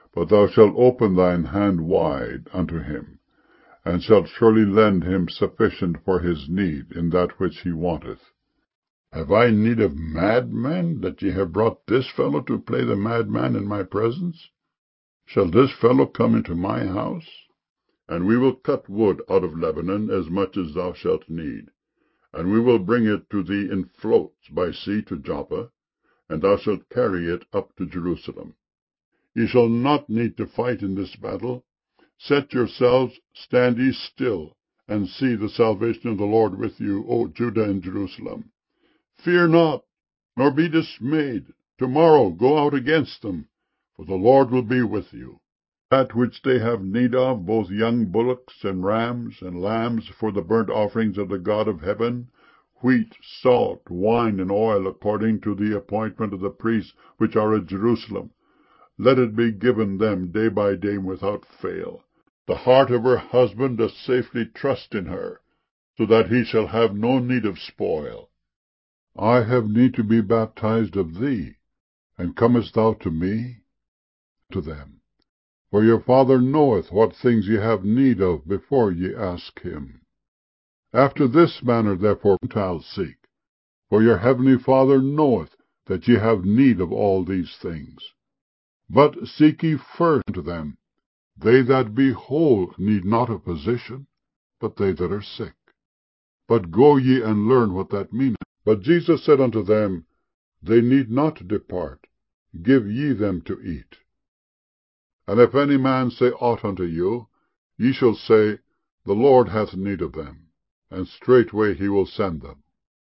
But thou shalt open thine hand wide unto him, and shalt surely lend him sufficient for his need in that which he wanteth. Have I need of madmen, that ye have brought this fellow to play the madman in my presence? Shall this fellow come into my house? And we will cut wood out of Lebanon as much as thou shalt need, and we will bring it to thee in floats by sea to Joppa, and thou shalt carry it up to Jerusalem. Ye shall not need to fight in this battle. Set yourselves, stand ye still, and see the salvation of the Lord with you, O Judah and Jerusalem. Fear not, nor be dismayed. Tomorrow go out against them, for the Lord will be with you. That which they have need of, both young bullocks and rams and lambs for the burnt offerings of the God of heaven, wheat, salt, wine, and oil, according to the appointment of the priests which are at Jerusalem, let it be given them day by day without fail. The heart of her husband doth safely trust in her, so that he shall have no need of spoil. I have need to be baptized of thee, and comest thou to me? To them. For your Father knoweth what things ye have need of before ye ask him. After this manner therefore Gentiles seek, for your heavenly Father knoweth that ye have need of all these things. But seek ye first unto them. They that be whole need not a physician, but they that are sick. But go ye and learn what that meaneth. But Jesus said unto them, They need not depart, give ye them to eat. And if any man say aught unto you, ye shall say, The Lord hath need of them, and straightway he will send them.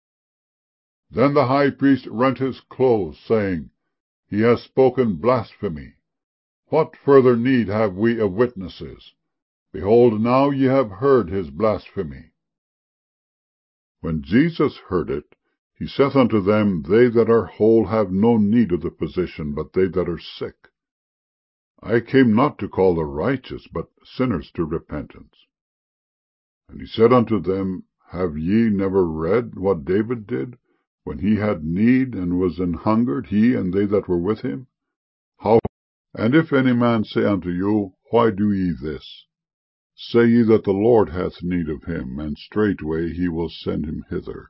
Then the high priest rent his clothes, saying, He hath spoken blasphemy. What further need have we of witnesses? Behold, now ye have heard his blasphemy. When Jesus heard it, he saith unto them, They that are whole have no need of the physician, but they that are sick. I came not to call the righteous, but sinners to repentance. And he said unto them, Have ye never read what David did, when he had need, and was an hungered, he and they that were with him? And if any man say unto you, Why do ye this? Say ye that the Lord hath need of him, and straightway he will send him hither.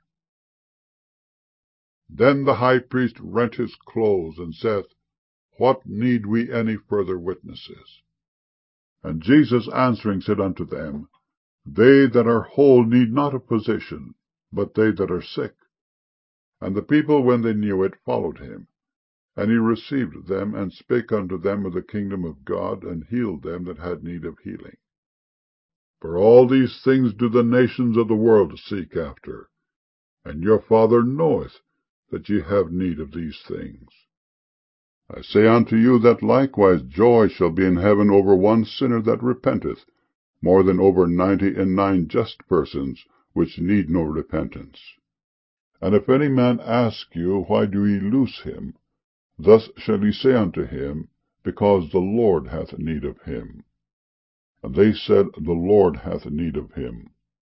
Then the high priest rent his clothes, and saith, What need we any further witnesses? And Jesus answering said unto them, They that are whole need not a physician, but they that are sick. And the people, when they knew it, followed him. And he received them, and spake unto them of the kingdom of God, and healed them that had need of healing. For all these things do the nations of the world seek after, and your Father knoweth that ye have need of these things. I say unto you that likewise joy shall be in heaven over one sinner that repenteth, more than over 99 just persons, which need no repentance. And if any man ask you, Why do ye loose him? Thus shall ye say unto him, Because the Lord hath need of him. And they said, The Lord hath need of him.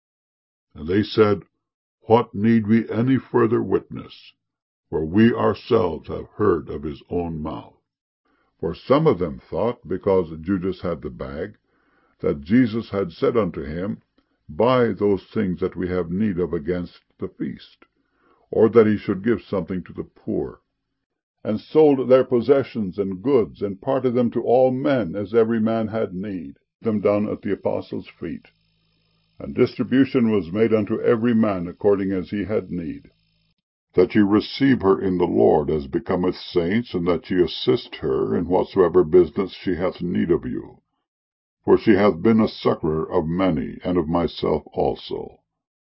And they said, What need we any further witness? For we ourselves have heard of his own mouth. For some of them thought, because Judas had the bag, that Jesus had said unto him, Buy those things that we have need of against the feast, or that he should give something to the poor, and sold their possessions and goods, and parted them to all men, as every man had need, them down at the apostles' feet. And distribution was made unto every man according as he had need. That ye receive her in the Lord as becometh saints, and that ye assist her in whatsoever business she hath need of you. For she hath been a succourer of many, and of myself also.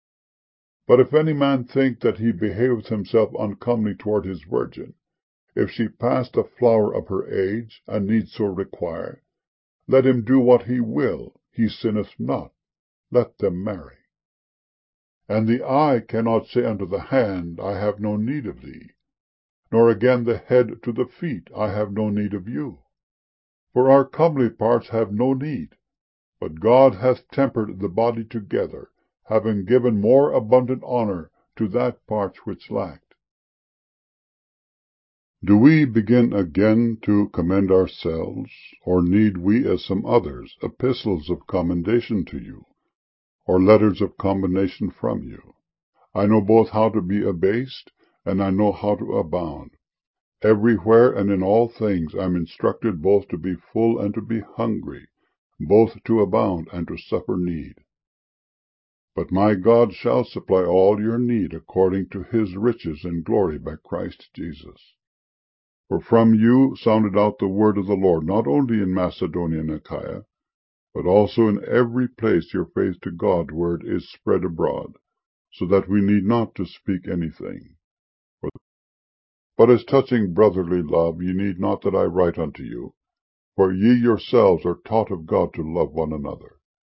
But if any man think that he behaveth himself uncomely toward his virgin, if she pass the flower of her age, and need so require, let him do what he will, he sinneth not, let them marry. And the eye cannot say unto the hand, I have no need of thee, nor again the head to the feet, I have no need of you. For our comely parts have no need, but God hath tempered the body together, having given more abundant honour to that part which lacked. Do we begin again to commend ourselves, or need we, as some others, epistles of commendation to you, or letters of commendation from you? I know both how to be abased, and I know how to abound. Everywhere and in all things I am instructed both to be full and to be hungry, both to abound and to suffer need. But my God shall supply all your need according to his riches and glory by Christ Jesus. For from you sounded out the word of the Lord, not only in Macedonia and Achaia, but also in every place your faith to Godward is spread abroad, so that we need not to speak anything. But as touching brotherly love, ye need not that I write unto you, for ye yourselves are taught of God to love one another.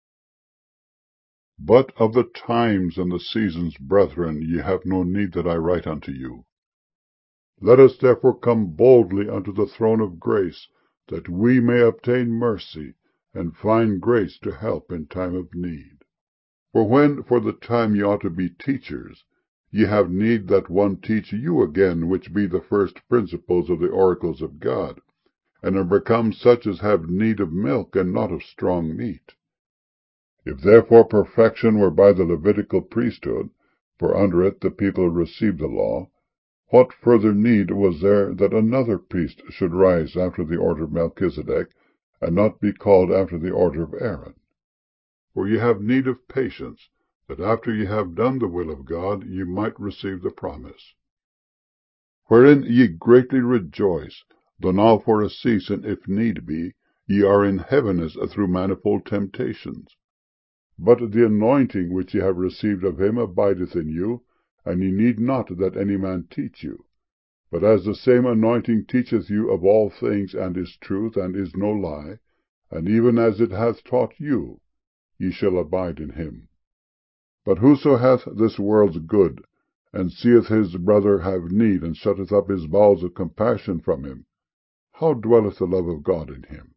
But of the times and the seasons, brethren, ye have no need that I write unto you. Let us therefore come boldly unto the throne of grace, that we may obtain mercy, and find grace to help in time of need. For when for the time ye ought to be teachers, ye have need that one teach you again, which be the first principles of the oracles of God, and are become such as have need of milk, and not of strong meat. If therefore perfection were by the Levitical priesthood, for under it the people received the law, what further need was there that another priest should rise after the order of Melchizedek, and not be called after the order of Aaron? For ye have need of patience, that after ye have done the will of God, ye might receive the promise. Wherein ye greatly rejoice, though now for a season, if need be, ye are in heaviness through manifold temptations. But the anointing which ye have received of him abideth in you, and ye need not that any man teach you. But as the same anointing teacheth you of all things, and is truth, and is no lie, and even as it hath taught you, ye shall abide in him. But whoso hath this world's good, and seeth his brother have need, and shutteth up his bowels of compassion from him, how dwelleth the love of God in him?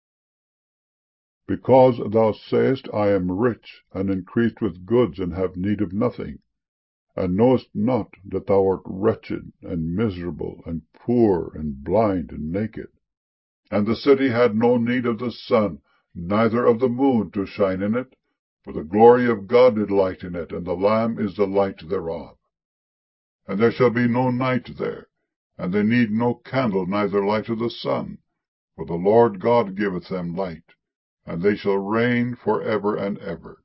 Because thou sayest, I am rich, and increased with goods, and have need of nothing, and knowest not that thou art wretched, and miserable, and poor, and blind, and naked. And the city had no need of the sun, neither of the moon to shine in it, for the glory of God did lighten it, and the Lamb is the light thereof. And there shall be no night there, and they need no candle, neither light of the sun, for the Lord God giveth them light, and they shall reign for ever and ever.